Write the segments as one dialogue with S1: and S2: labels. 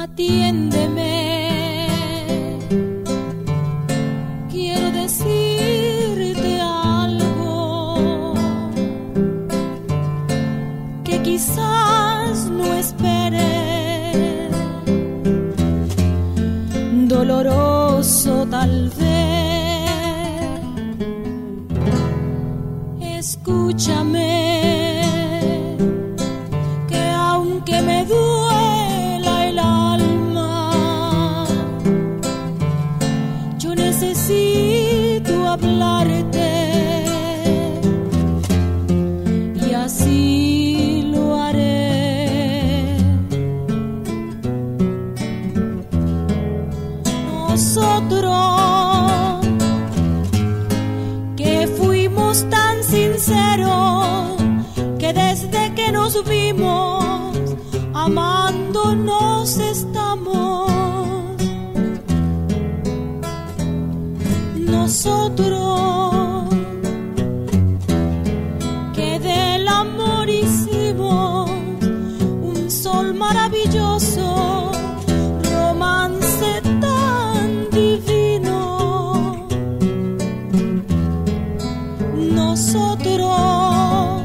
S1: atiéndeme. Quiero decirte algo que quizás no esperes, doloroso tal vez. Escúchame, que aunque me duela el alma, yo necesito hablarte, y así lo haré. Nosotros que fuimos tan sinceros, que desde que nos vimos amándonos estamos. Nosotros que del amor hicimos un sol maravilloso, romance tan divino. Nosotros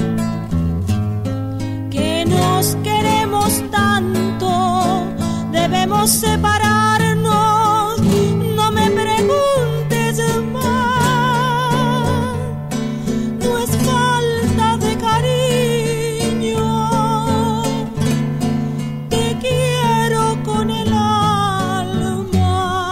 S1: que nos queremos tanto, debemos separarnos. No me preguntes más, no es falta de cariño, te quiero con el alma,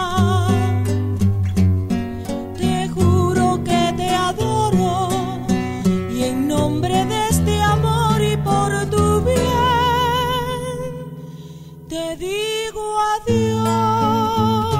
S1: te juro que te adoro, y en nombre de este amor y por tu bien te digo adiós.